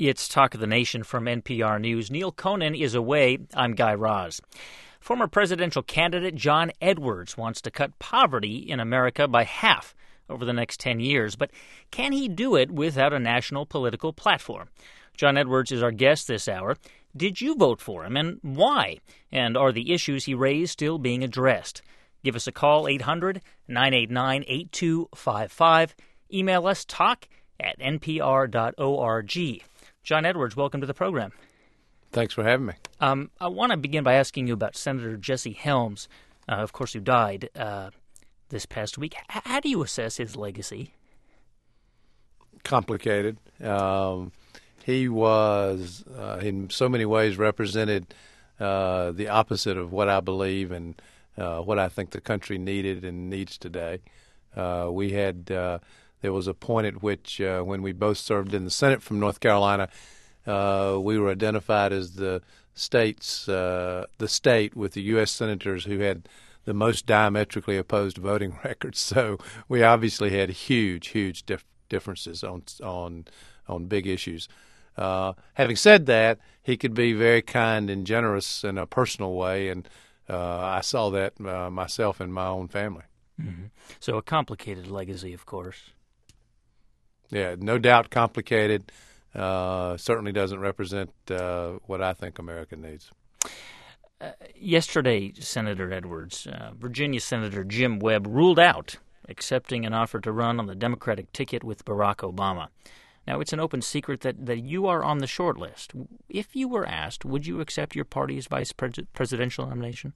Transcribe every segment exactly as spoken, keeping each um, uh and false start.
It's Talk of the Nation from N P R News. Neil Conan is away. I'm Guy Raz. Former presidential candidate John Edwards wants to cut poverty in America by half over the next ten years. But can he do it without a national political platform? John Edwards is our guest this hour. Did you vote for him, and why? And are the issues he raised still being addressed? Give us a call, eight hundred, nine eight nine, eight two five five. Email us, talk at n p r dot org. John Edwards, welcome to the program. Thanks for having me. Um, I want to begin by asking you about Senator Jesse Helms, uh, of course, who died uh, this past week. H- how do you assess his legacy? Complicated. Um, he was, uh, in so many ways, represented uh, the opposite of what I believe and uh, what I think the country needed and needs today. Uh, we had... Uh, There was a point at which, uh, when we both served in the Senate from North Carolina, uh, we were identified as the states, uh, the state with the U S senators who had the most diametrically opposed voting records. So we obviously had huge, huge dif- differences on on on big issues. Uh, having said that, he could be very kind and generous in a personal way, and uh, I saw that uh, myself in my own family. Mm-hmm. So a complicated legacy, of course. Yeah, no doubt complicated. Uh, certainly doesn't represent uh, what I think America needs. Uh, yesterday, Senator Edwards, uh, Virginia Senator Jim Webb ruled out accepting an offer to run on the Democratic ticket with Barack Obama. Now, it's an open secret that, that you are on the short list. If you were asked, would you accept your party's vice pres- presidential nomination?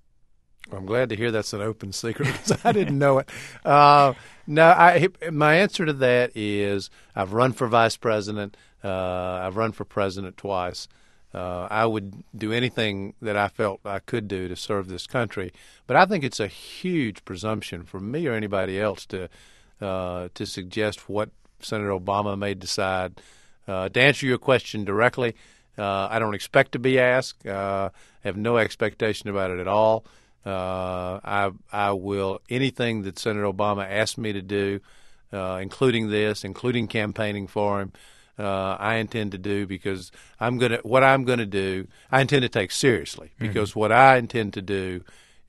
I'm glad to hear that's an open secret because I didn't know it. Uh, no, I, my answer to that is I've run for vice president. Uh, I've run for president twice. Uh, I would do anything that I felt I could do to serve this country. But I think it's a huge presumption for me or anybody else to uh, to suggest what Senator Obama may decide. Uh, to answer your question directly, uh, I don't expect to be asked. Uh, I have no expectation about it at all. Uh, I I will anything that Senator Obama asked me to do, uh, including this, including campaigning for him. Uh, I intend to do because I'm gonna what I'm gonna do. I intend to take seriously because mm-hmm. what I intend to do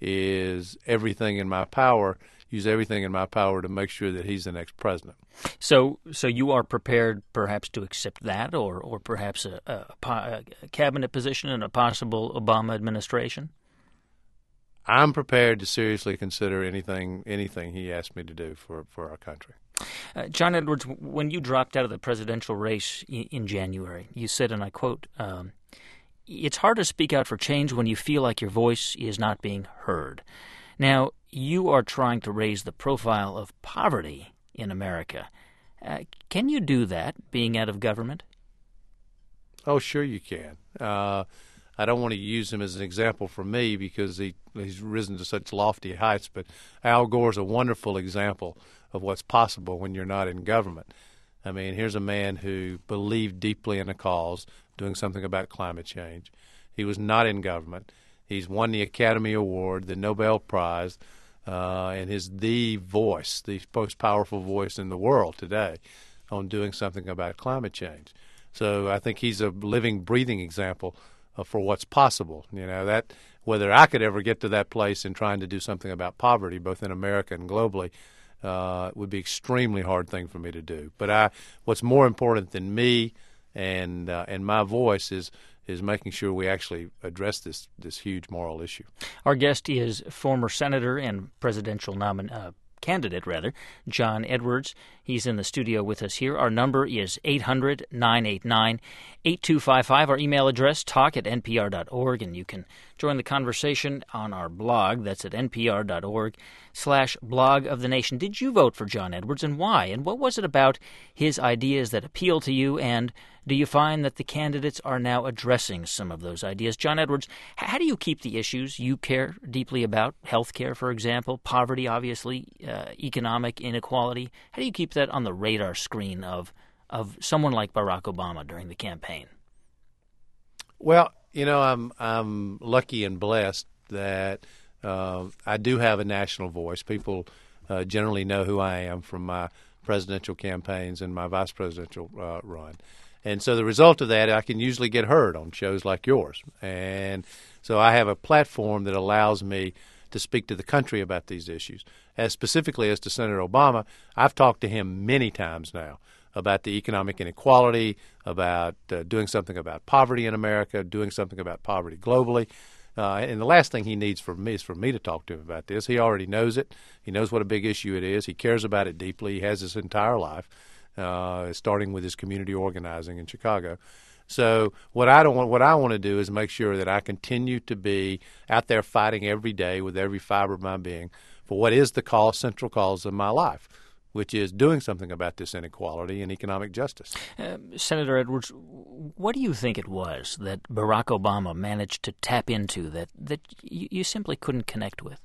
is everything in my power. Use everything in my power to make sure that he's the next president. So, so you are prepared, perhaps, to accept that, or or perhaps a, a, a cabinet position in a possible Obama administration. I'm prepared to seriously consider anything anything he asked me to do for, for our country. Uh, John Edwards, when you dropped out of the presidential race in, in January, you said, and I quote, um, "It's hard to speak out for change when you feel like your voice is not being heard." Now, you are trying to raise the profile of poverty in America. Uh, can you do that, being out of government? Oh, sure you can. Uh I don't want to use him as an example for me because he, he's risen to such lofty heights, but Al Gore's a wonderful example of what's possible when you're not in government. I mean, here's a man who believed deeply in a cause, doing something about climate change. He was not in government. He's won the Academy Award, the Nobel Prize, uh, and is the voice, the most powerful voice in the world today on doing something about climate change. So I think he's a living, breathing example for what's possible. You know, that whether I could ever get to that place in trying to do something about poverty, both in America and globally, uh, would be extremely hard thing for me to do. But I, what's more important than me and uh, and my voice is is making sure we actually address this this huge moral issue. Our guest is former senator and presidential nomin- uh, candidate, rather, John Edwards. He's in the studio with us here. Our number is eight hundred, nine eight nine, eight two five five. Our email address, talk at n p r dot org, and you can join the conversation on our blog. That's at n p r dot org slash blog of the nation. Did you vote for John Edwards, and why? And what was it about his ideas that appealed to you, and do you find that the candidates are now addressing some of those ideas? John Edwards, how do you keep the issues you care deeply about, health care, for example, poverty, obviously, uh, economic inequality, how do you keep that on the radar screen of of someone like Barack Obama during the campaign? Well, you know, I'm I'm lucky and blessed that uh, I do have a national voice. People uh, generally know who I am from my presidential campaigns and my vice presidential uh, run. And so the result of that, I can usually get heard on shows like yours. And so I have a platform that allows me to speak to the country about these issues. As specifically as to Senator Obama, I've talked to him many times now about the economic inequality, about uh, doing something about poverty in America, doing something about poverty globally. Uh, and the last thing he needs from me is for me to talk to him about this. He already knows it. He knows what a big issue it is. He cares about it deeply. He has his entire life, uh, starting with his community organizing in Chicago. So what I don't want, what I want to do is make sure that I continue to be out there fighting every day with every fiber of my being for what is the cause, central cause of my life, which is doing something about this inequality and economic justice. Uh, Senator Edwards, what do you think it was that Barack Obama managed to tap into that, that you, you simply couldn't connect with?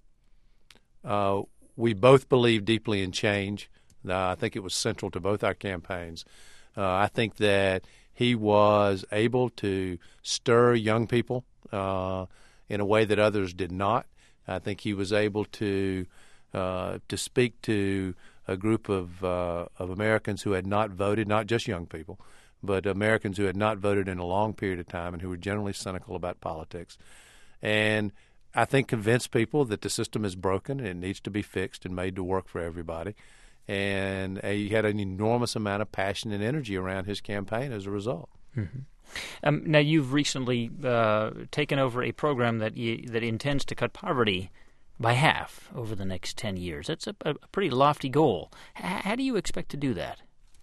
Uh, we both believe deeply in change. Uh, I think it was central to both our campaigns. Uh, I think that he was able to stir young people uh, in a way that others did not. I think he was able to uh, to speak to a group of uh, of Americans who had not voted, not just young people, but Americans who had not voted in a long period of time and who were generally cynical about politics. And I think convinced people that the system is broken and it needs to be fixed and made to work for everybody. And uh, he had an enormous amount of passion and energy around his campaign as a result. Mm-hmm. Um, now, you've recently uh, taken over a program that you, that intends to cut poverty by half over the next ten years. That's a, a pretty lofty goal. H- how do you expect to do that?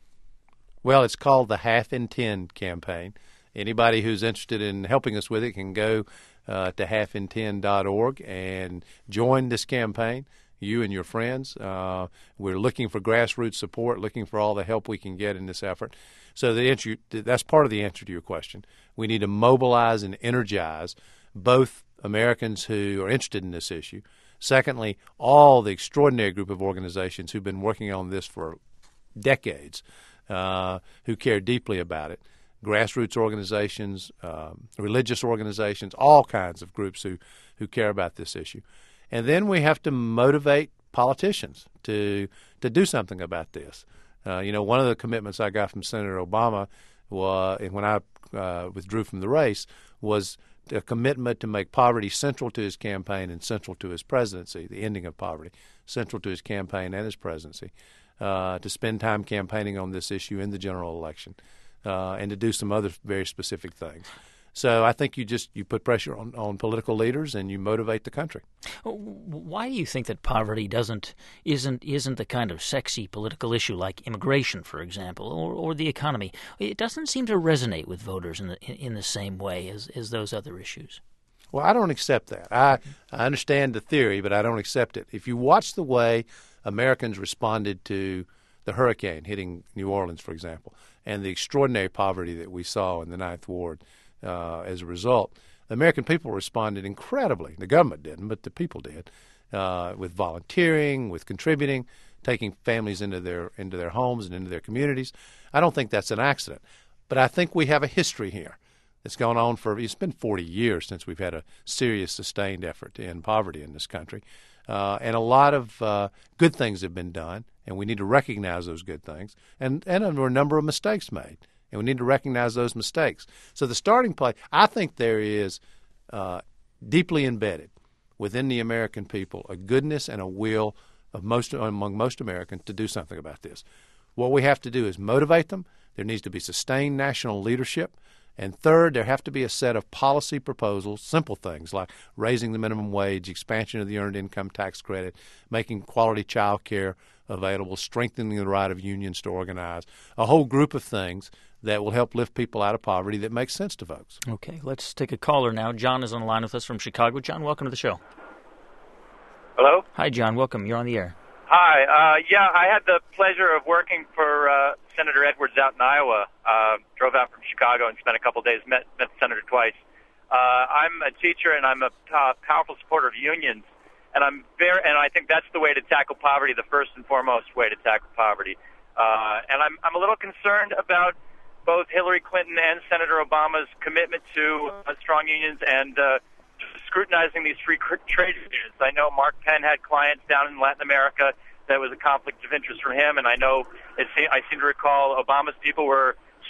Well, it's called the Half in Ten campaign. Anybody who's interested in helping us with it can go uh, to half in ten dot org and join this campaign. You and your friends. Uh, we're looking for grassroots support, looking for all the help we can get in this effort. So the answer, that's part of the answer to your question. We need to mobilize and energize both Americans who are interested in this issue. Secondly, all the extraordinary group of organizations who've been working on this for decades, uh, who care deeply about it. Grassroots organizations, um, religious organizations, all kinds of groups who, who care about this issue. And then we have to motivate politicians to to do something about this. Uh, you know, one of the commitments I got from Senator Obama was, and when I uh, withdrew from the race, was a commitment to make poverty central to his campaign and central to his presidency, the ending of poverty, central to his campaign and his presidency, uh, to spend time campaigning on this issue in the general election, uh, and to do some other very specific things. So I think you just you put pressure on, on political leaders and you motivate the country. Why do you think that poverty doesn't isn't isn't the kind of sexy political issue like immigration, for example, or, or the economy? It doesn't seem to resonate with voters in the in the same way as, as those other issues. Well, I don't accept that. I, I understand the theory, but I don't accept it. If you watch the way Americans responded to the hurricane hitting New Orleans, for example, and the extraordinary poverty that we saw in the Ninth Ward, Uh, as a result, the American people responded incredibly. The government didn't, but the people did, uh, with volunteering, with contributing, taking families into their into their homes and into their communities. I don't think that's an accident, but I think we have a history here that's gone on for. It's been forty years since we've had a serious, sustained effort to end poverty in this country, uh, and a lot of uh, good things have been done, and we need to recognize those good things, and and there were a number of mistakes made. And we need to recognize those mistakes. So the starting place, I think there is uh, deeply embedded within the American people a goodness and a will of most among most Americans to do something about this. What we have to do is motivate them. There needs to be sustained national leadership. And third, there have to be a set of policy proposals, simple things like raising the minimum wage, expansion of the earned income tax credit, making quality child care available, strengthening the right of unions to organize, a whole group of things that will help lift people out of poverty that makes sense to folks. Okay, let's take a caller now. John is on the line with us from Chicago. John, welcome to the show. Hello? Hi, John. Welcome. You're on the air. Hi. Uh, yeah, I had the pleasure of working for uh, Senator Edwards out in Iowa. Uh, drove out from Chicago and spent a couple of days, met, met the senator twice. Uh, I'm a teacher, and I'm a uh, powerful supporter of unions. And I'm very, and I think that's the way to tackle poverty, the first and foremost way to tackle poverty. Uh, and I'm, I'm a little concerned about both Hillary Clinton and Senator Obama's commitment to uh, strong unions and uh, scrutinizing these free trade unions. I know Mark Penn had clients down in Latin America that was a conflict of interest for him, and I know it se- I seem to recall Obama's people were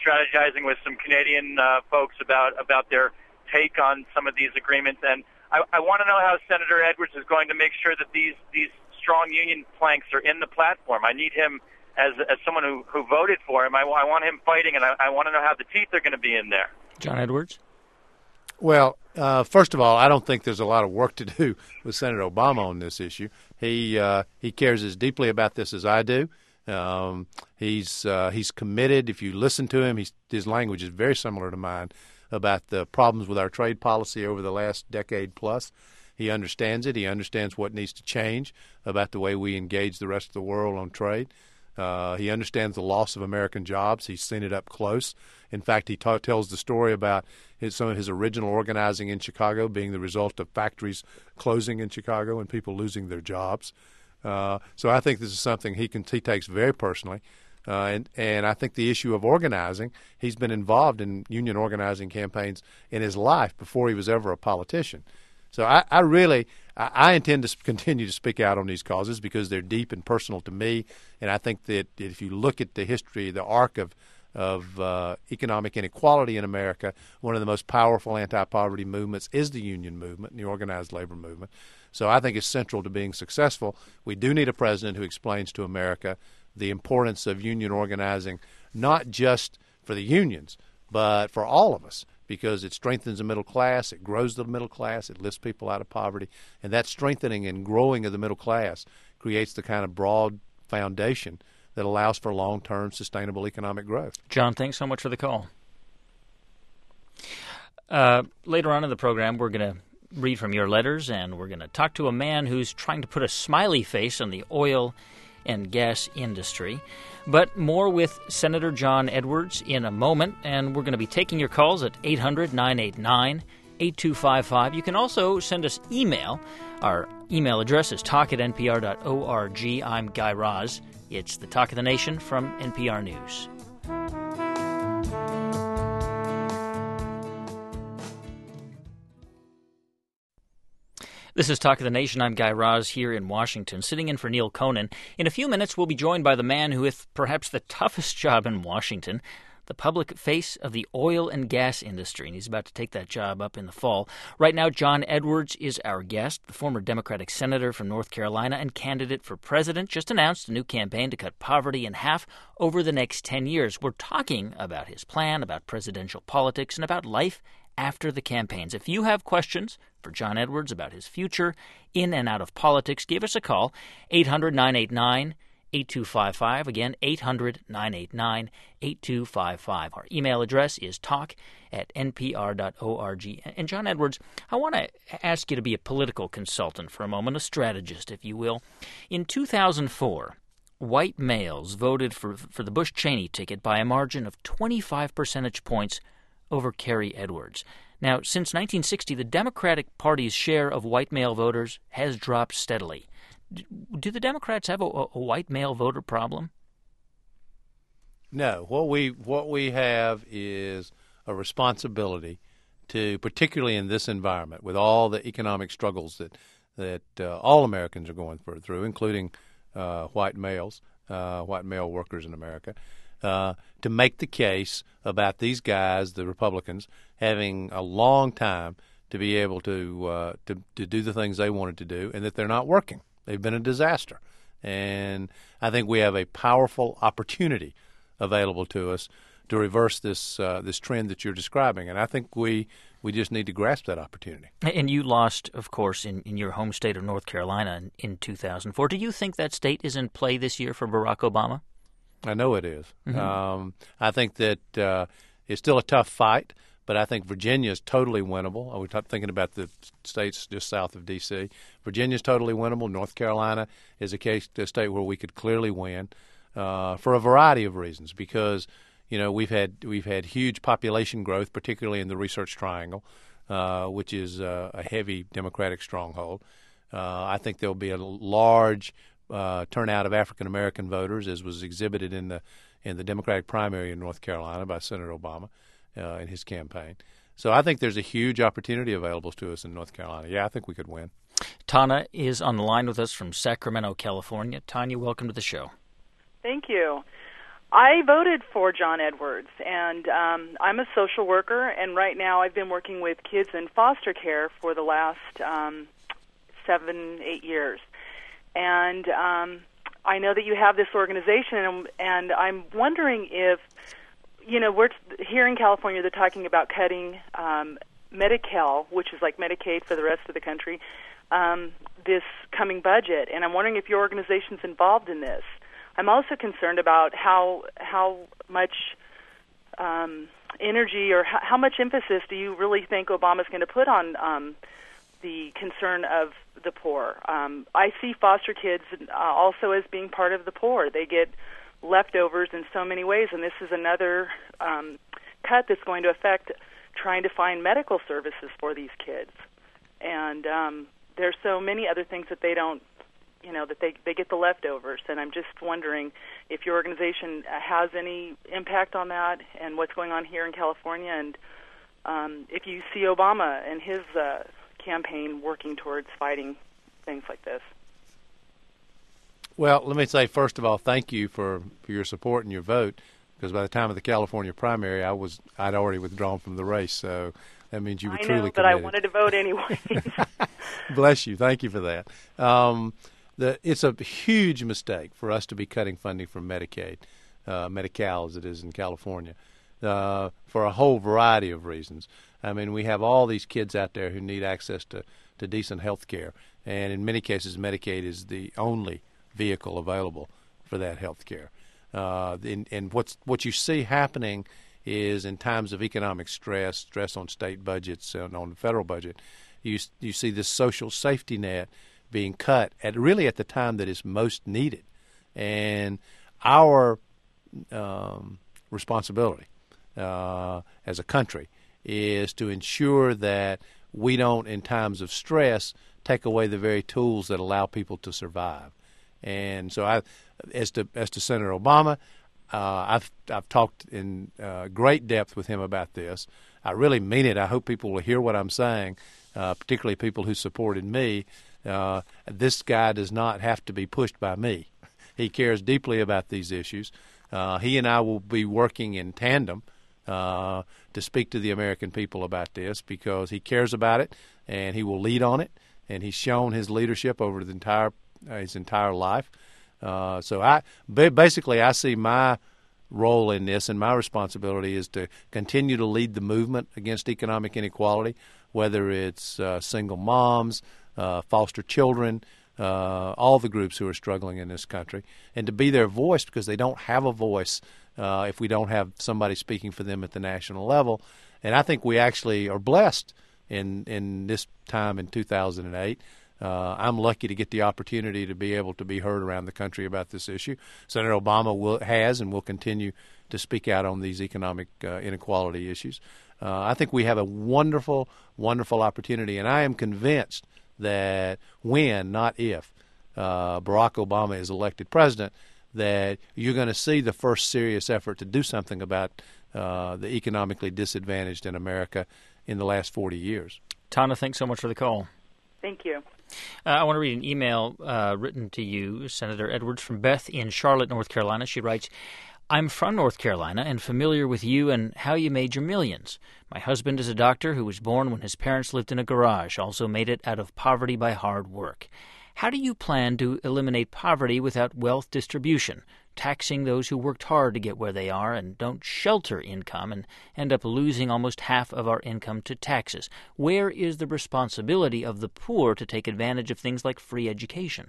strategizing with some Canadian uh, folks about about their take on some of these agreements, and I, I want to know how Senator Edwards is going to make sure that these these strong union planks are in the platform. I need him as as someone who, who voted for him. I, I want him fighting, and I, I want to know how the teeth are going to be in there. John Edwards? Well, uh, first of all, I don't think there's a lot of work to do with Senator Obama on this issue. He uh, he cares as deeply about this as I do. Um, he's uh, he's committed. If you listen to him, he's, his language is very similar to mine about the problems with our trade policy over the last decade plus. He understands it. He understands what needs to change about the way we engage the rest of the world on trade. Uh, he understands the loss of American jobs. He's seen it up close. In fact, he ta- tells the story about his, some of his original organizing in Chicago being the result of factories closing in Chicago and people losing their jobs. Uh, so I think this is something he can he takes very personally. Uh, and, and I think the issue of organizing, he's been involved in union organizing campaigns in his life before he was ever a politician. So I, I really, I, I intend to continue to speak out on these causes because they're deep and personal to me. And I think that if you look at the history, the arc of of uh, economic inequality in America, one of the most powerful anti-poverty movements is the union movement and the organized labor movement. So I think it's central to being successful. We do need a president who explains to America the importance of union organizing, not just for the unions, but for all of us, because it strengthens the middle class, it grows the middle class, it lifts people out of poverty, and that strengthening and growing of the middle class creates the kind of broad foundation that allows for long-term sustainable economic growth. John, thanks so much for the call. Uh, later on in the program, we're going to read from your letters, and we're going to talk to a man who's trying to put a smiley face on the oil and gas industry. But more with Senator John Edwards in a moment, and we're going to be taking your calls at eight hundred, nine eight nine, eight two five five. You can also send us email. Our email address is talk at n p r dot org. I'm Guy Raz. It's the Talk of the Nation from N P R News. This is Talk of the Nation. I'm Guy Raz here in Washington, sitting in for Neil Conan. In a few minutes, we'll be joined by the man who has perhaps the toughest job in Washington, the public face of the oil and gas industry, and he's about to take that job up in the fall. Right now, John Edwards is our guest. The former Democratic senator from North Carolina and candidate for president just announced a new campaign to cut poverty in half over the next ten years. We're talking about his plan, about presidential politics, and about life after the campaigns. If you have questions for John Edwards about his future in and out of politics, give us a call, eight hundred, nine eight nine, eight two five five. Again, eight hundred, nine eight nine, eight two five five. Our email address is talk at n p r dot org. And John Edwards, I want to ask you to be a political consultant for a moment, a strategist, if you will. In two thousand four, white males voted for, for the Bush-Cheney ticket by a margin of twenty-five percentage points over Kerry Edwards. Now, since nineteen sixty, the Democratic Party's share of white male voters has dropped steadily. Do the Democrats have a, a white male voter problem? No. What we what we have is a responsibility to, particularly in this environment, with all the economic struggles that that uh, all Americans are going through, including uh, white males, uh, white male workers in America, uh, to make the case about these guys, the Republicans, having a long time to be able to uh, to to do the things they wanted to do, and that they're not working. They've been a disaster. And I think we have a powerful opportunity available to us to reverse this uh, this trend that you're describing. And I think we we just need to grasp that opportunity. And you lost, of course, in, in your home state of North Carolina in, in two thousand four. Do you think that state is in play this year for Barack Obama? I know it is. Mm-hmm. Um, I think that uh, it's still a tough fight, but I think Virginia is totally winnable. We're t- thinking about the states just south of D C Virginia is totally winnable. North Carolina is a case, a state where we could clearly win uh, for a variety of reasons. Because you know we've had we've had huge population growth, particularly in the Research Triangle, uh, which is uh, a heavy Democratic stronghold. Uh, I think there will be a large uh, turnout of African American voters, as was exhibited in the in the Democratic primary in North Carolina by Senator Obama. Uh, in his campaign. So I think there's a huge opportunity available to us in North Carolina. Yeah, I think we could win. Tana is on the line with us from Sacramento, California. Tanya, welcome to the show. Thank you. I voted for John Edwards, and um, I'm a social worker, and right now I've been working with kids in foster care for the last um, seven, eight years. And um, I know that you have this organization, and, and I'm wondering if, you know, we're here in California, they're talking about cutting um, Medi-Cal, which is like Medicaid for the rest of the country, um, this coming budget, and I'm wondering if your organization's involved in this. I'm also concerned about how how much um, energy or how, how much emphasis do you really think Obama's going to put on um, the concern of the poor? Um, I see foster kids uh, also as being part of the poor. They get leftovers in so many ways, and this is another um, cut that's going to affect trying to find medical services for these kids. And um, there's so many other things that they don't, you know, that they, they get the leftovers. And I'm just wondering if your organization has any impact on that and what's going on here in California, and um, if you see Obama and his uh, campaign working towards fighting things like this. Well, let me say, first of all, thank you for, for your support and your vote, because by the time of the California primary, I was, I'd already withdrawn from the race, so that means you were I know, truly but committed. I wanted to vote anyway. Bless you. Thank you for that. Um, the, it's a huge mistake for us to be cutting funding from Medicaid, uh, Medi-Cal as it is in California, uh, for a whole variety of reasons. I mean, we have all these kids out there who need access to, to decent health care, and in many cases, Medicaid is the only vehicle available for that health care. Uh, and, and what's, what you see happening is in times of economic stress, stress on state budgets and on the federal budget, you you see this social safety net being cut at really at the time that it's most needed. And our um, responsibility uh, as a country is to ensure that we don't, in times of stress, take away the very tools that allow people to survive. And so, I, as to as to Senator Obama, uh, I've I've talked in uh, great depth with him about this. I really mean it. I hope people will hear what I'm saying, uh, particularly people who supported me. Uh, this guy does not have to be pushed by me. He cares deeply about these issues. Uh, he and I will be working in tandem uh, to speak to the American people about this, because he cares about it and he will lead on it. And he's shown his leadership over the entire uh, his entire life. Uh, so I basically I see my role in this, and my responsibility is to continue to lead the movement against economic inequality, whether it's uh, single moms, uh, foster children, uh, all the groups who are struggling in this country, and to be their voice, because they don't have a voice uh, if we don't have somebody speaking for them at the national level. And I think we actually are blessed in in this time in two thousand eight. Uh, I'm lucky to get the opportunity to be able to be heard around the country about this issue. Senator Obama will, has and will continue to speak out on these economic uh, inequality issues. Uh, I think we have a wonderful, wonderful opportunity, and I am convinced that when, not if, uh, Barack Obama is elected president, that you're going to see the first serious effort to do something about uh, the economically disadvantaged in America in the last forty years. Tana, thanks so much for the call. Thank you. Uh, I want to read an email uh, written to you, Senator Edwards, from Beth in Charlotte, North Carolina. She writes, I'm from North Carolina and familiar with you and how you made your millions. My husband is a doctor who was born when his parents lived in a garage, also made it out of poverty by hard work. How do you plan to eliminate poverty without wealth distribution, taxing those who worked hard to get where they are and don't shelter income and end up losing almost half of our income to taxes? Where is the responsibility of the poor to take advantage of things like free education?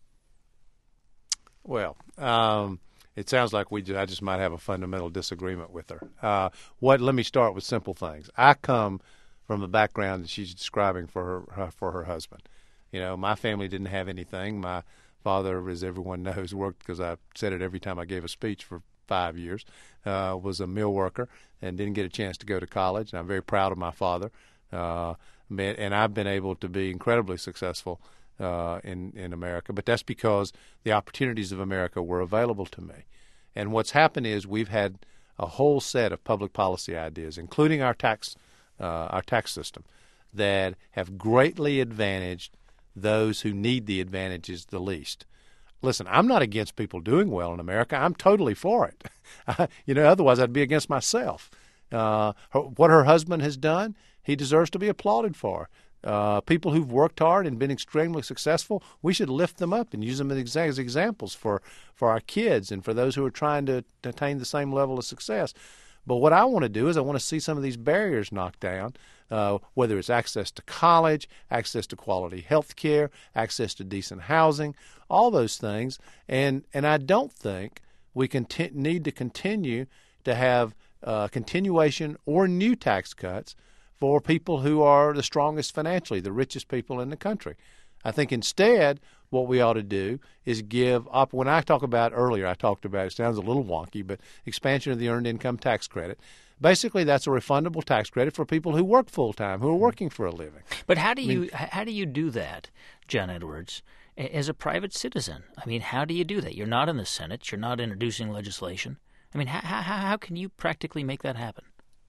Well, um, it sounds like we just, I just might have a fundamental disagreement with her. Uh, what? Let me start with simple things. I come from the background that she's describing for her, her for her husband. You know, my family didn't have anything. My father, as everyone knows, worked, because I said it every time I gave a speech for five years, uh, was a mill worker and didn't get a chance to go to college. And I'm very proud of my father. Uh, and I've been able to be incredibly successful uh, in, in America. But that's because the opportunities of America were available to me. And what's happened is we've had a whole set of public policy ideas, including our tax, uh, our tax system, that have greatly advantaged those who need the advantages the least. listen, I'm not against people doing well in America. I'm totally for it. you know, otherwise I'd be against myself. Uh, her, what her husband has done, he deserves to be applauded for. Uh, people who've worked hard and been extremely successful, we should lift them up and use them as examples for, for our kids and for those who are trying to, to attain the same level of success. But what I want to do is I want to see some of these barriers knocked down, uh, whether it's access to college, access to quality health care, access to decent housing, all those things. And, and I don't think we conti- need to continue to have uh, continuation or new tax cuts for people who are the strongest financially, the richest people in the country. I think instead what we ought to do is give up. When I talk about earlier, I talked about, it sounds a little wonky, but expansion of the Earned Income Tax Credit. Basically, that's a refundable tax credit for people who work full-time, who are working for a living. But how do you I mean, how do you do that, John Edwards, as a private citizen? I mean, how do you do that? You're not in the Senate. You're not introducing legislation. I mean, how how, how can you practically make that happen?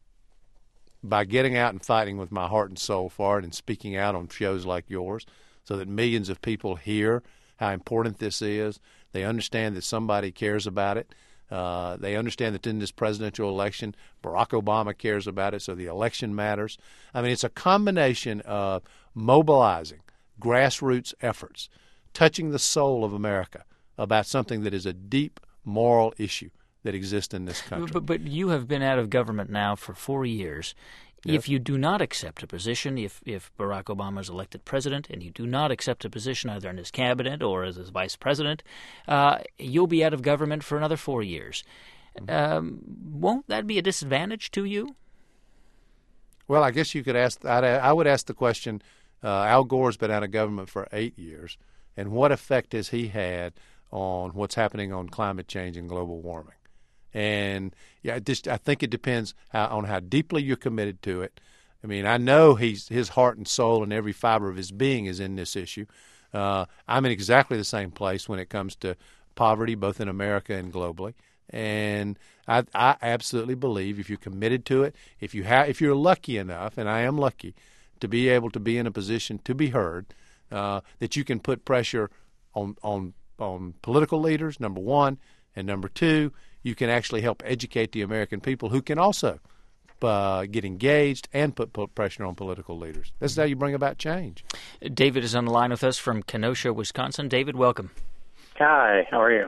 By getting out and fighting with my heart and soul for it and speaking out on shows like yours so that millions of people hear how important this is. They understand that somebody cares about it. Uh, they understand that in this presidential election, Barack Obama cares about it, so the election matters. I mean, it's a combination of mobilizing grassroots efforts, touching the soul of America about something that is a deep moral issue that exist in this country. But, but you have been out of government now for four years. Yes. If you do not accept a position, if, if Barack Obama is elected president, and you do not accept a position either in his cabinet or as his vice president, uh, you'll be out of government for another four years. Mm-hmm. Um, won't that be a disadvantage to you? Well, I guess you could ask, I'd, I would ask the question, uh, Al Gore's been out of government for eight years, and what effect has he had on what's happening on climate change and global warming? And yeah, just I think it depends how, on how deeply you're committed to it. I mean, I know he's his heart and soul and every fiber of his being is in this issue. Uh, I'm in exactly the same place when it comes to poverty, both in America and globally. And I, I absolutely believe if you're committed to it, if you have, if you're lucky enough, and I am lucky, to be able to be in a position to be heard, uh, that you can put pressure on on on political leaders, number one, and number two, you can actually help educate the American people who can also uh, get engaged and put, put pressure on political leaders. This is how you bring about change. David is on the line with us from Kenosha, Wisconsin. David, welcome. Hi, how are you?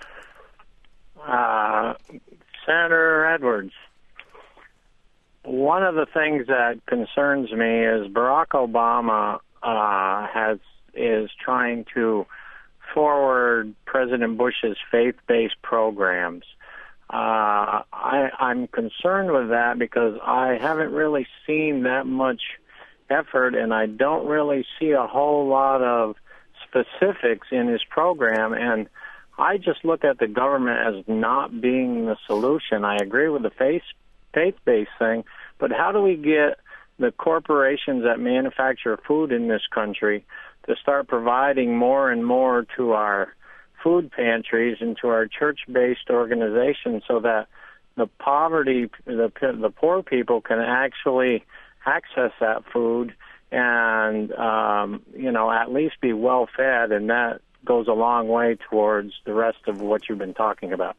Uh, Senator Edwards, one of the things that concerns me is Barack Obama uh, has is trying to forward President Bush's faith-based programs. Uh, I, I'm concerned with that because I haven't really seen that much effort, and I don't really see a whole lot of specifics in his program, and I just look at the government as not being the solution. I agree with the faith, faith-based thing, but how do we get the corporations that manufacture food in this country to start providing more and more to our food pantries and to our church-based organizations so that the poverty, the the poor people can actually access that food and, um, you know, at least be well-fed, and that goes a long way towards the rest of what you've been talking about.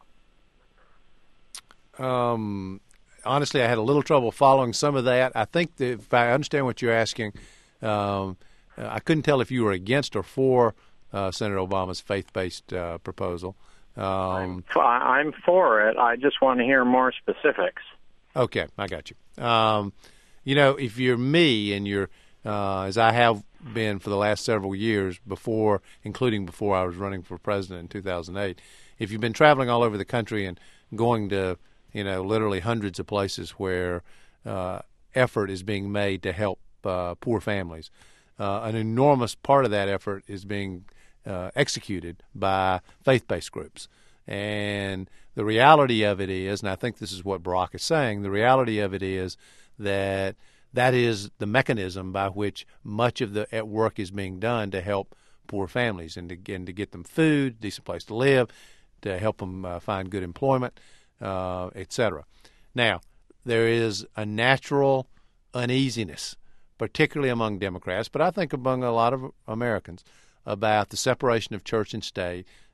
Um, honestly, I had a little trouble following some of that. I think that if I understand what you're asking, um, I couldn't tell if you were against or for uh, Senator Obama's faith-based uh, proposal. Um, I'm, I'm for it. I just want to hear more specifics. Okay, I got you. Um, you know, if you're me and you're, uh, as I have been for the last several years before, including before I was running for president in two thousand eight, if you've been traveling all over the country and going to, you know, literally hundreds of places where uh, effort is being made to help uh, poor families, uh, an enormous part of that effort is being uh, executed by faith-based groups. And the reality of it is, and I think this is what Barack is saying, the reality of it is that that is the mechanism by which much of the work is being done to help poor families and to, and to get them food, decent place to live, to help them uh, find good employment, uh, et cetera. Now, there is a natural uneasiness, particularly among Democrats, but I think among a lot of Americans, about the separation of church and state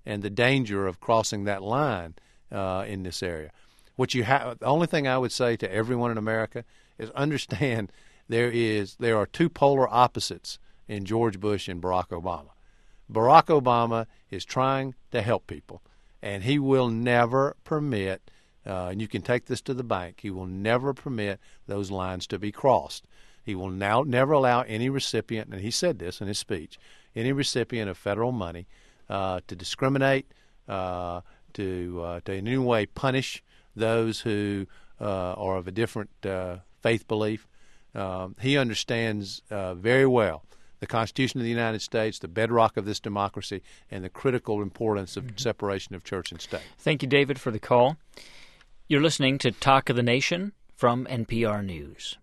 and the danger of crossing that line uh, in this area. What you have, the only thing I would say to everyone in America is understand there is there are two polar opposites in George Bush and Barack Obama. Barack Obama is trying to help people, and he will never permit, uh, and you can take this to the bank, he will never permit those lines to be crossed. He will now never allow any recipient, and he said this in his speech, any recipient of federal money uh, to discriminate, uh, to, uh, to in any way punish those who uh, are of a different uh, faith belief. Um, he understands uh, very well the Constitution of the United States, the bedrock of this democracy, and the critical importance of mm-hmm. separation of church and state. Thank you, David, for the call. You're listening to Talk of the Nation from N P R News.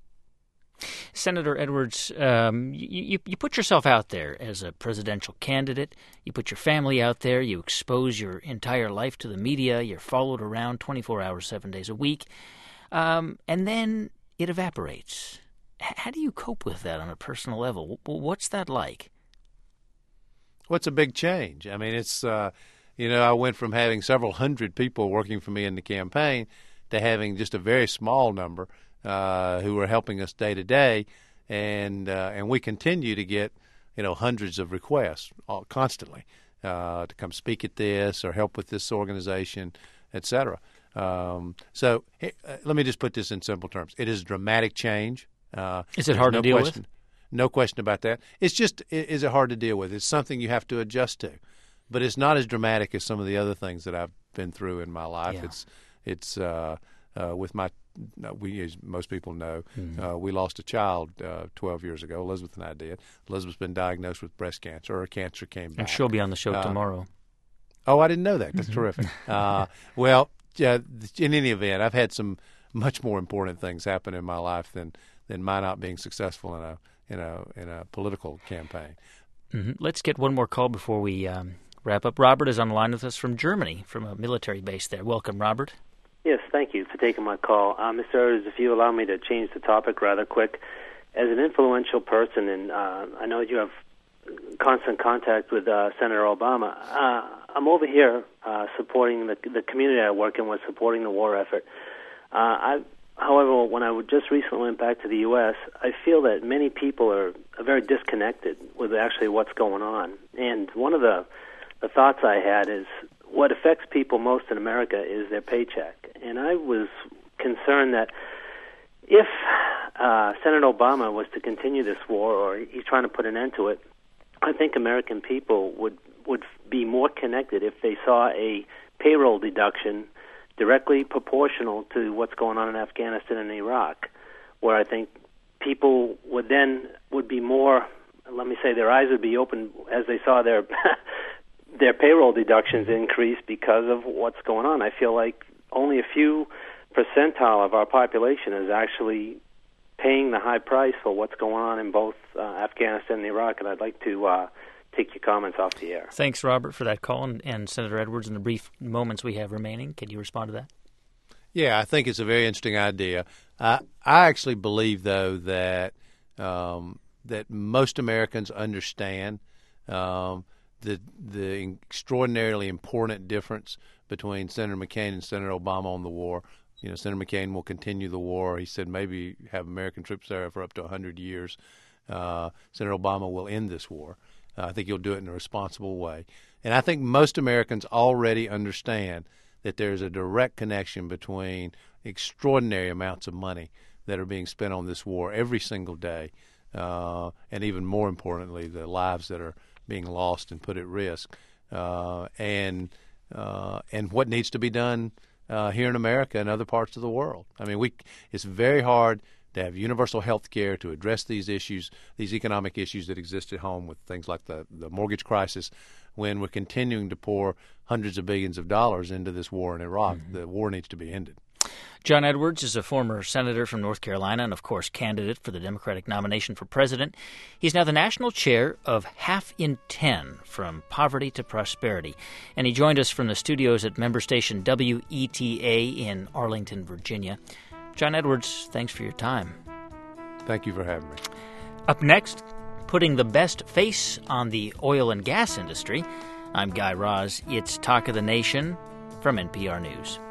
Senator Edwards, um, you, you put yourself out there as a presidential candidate. You put your family out there. You expose your entire life to the media. You're followed around twenty-four hours, seven days a week. Um, and then it evaporates. How do you cope with that on a personal level? What's that like? Well, it's a big change. I mean, it's, uh, you know, I went from having several hundred people working for me in the campaign to having just a very small number uh, who are helping us day to day. And uh, and we continue to get, you know, hundreds of requests all, constantly uh, to come speak at this or help with this organization, et cetera. Um, so hey, uh, let me just put this in simple terms. It is a dramatic change. Uh, is it hard no to deal question, with? No question about that. It's just, is it hard to deal with? It's something you have to adjust to. But it's not as dramatic as some of the other things that I've been through in my life. Yeah. It's it's uh, uh, with my, we, as most people know, mm-hmm. uh, we lost a child uh, twelve years ago. Elizabeth and I did. Elizabeth's been diagnosed with breast cancer. Her cancer came back. And she'll be on the show uh, tomorrow. Oh, I didn't know that. That's terrific. Uh, well, yeah, in any event, I've had some much more important things happen in my life than than my not being successful in a in a in a political campaign. Mm-hmm. Let's get one more call before we um, wrap up. Robert is on the line with us from Germany, from a military base there. Welcome, Robert. Yes, thank you for taking my call. Uh, Mister Edwards, if you allow me to change the topic rather quick, as an influential person, and uh, I know you have constant contact with uh, Senator Obama, uh, I'm over here uh, supporting the, the community I work in with, supporting the war effort. Uh, I However, when I just recently went back to the U S, I feel that many people are, are very disconnected with actually what's going on. And one of the, the thoughts I had is what affects people most in America is their paycheck. And I was concerned that if uh, Senator Obama was to continue this war, or he's trying to put an end to it, I think American people would, would be more connected if they saw a payroll deduction directly proportional to what's going on in Afghanistan and Iraq, where I think people would then would be more, let me say, their eyes would be open as they saw their their payroll deductions increase because of what's going on. I feel like only a few percentile of our population is actually paying the high price for what's going on in both uh, Afghanistan and Iraq, and I'd like to uh, take your comments off the air. Thanks, Robert, for that call. And, and Senator Edwards, in the brief moments we have remaining, can you respond to that? Yeah, I think it's a very interesting idea. I, I actually believe, though, that um, that most Americans understand um, the the extraordinarily important difference between Senator McCain and Senator Obama on the war. You know, Senator McCain will continue the war. He said maybe have American troops there for up to one hundred years. Uh, Senator Obama will end this war. Uh, I think he'll do it in a responsible way. And I think most Americans already understand that there's a direct connection between extraordinary amounts of money that are being spent on this war every single day, uh, and even more importantly, the lives that are being lost and put at risk, uh, and uh, and what needs to be done uh, here in America and other parts of the world. I mean, we it's very hard to have universal health care to address these issues, these economic issues that exist at home with things like the, the mortgage crisis, when we're continuing to pour hundreds of billions of dollars into this war in Iraq. Mm-hmm. The war needs to be ended. John Edwards is a former senator from North Carolina and, of course, candidate for the Democratic nomination for president. He's now the national chair of Half in Ten, From Poverty to Prosperity. And he joined us from the studios at member station W E T A in Arlington, Virginia. John Edwards, thanks for your time. Thank you for having me. Up next, putting the best face on the oil and gas industry, I'm Guy Raz. It's Talk of the Nation from N P R News.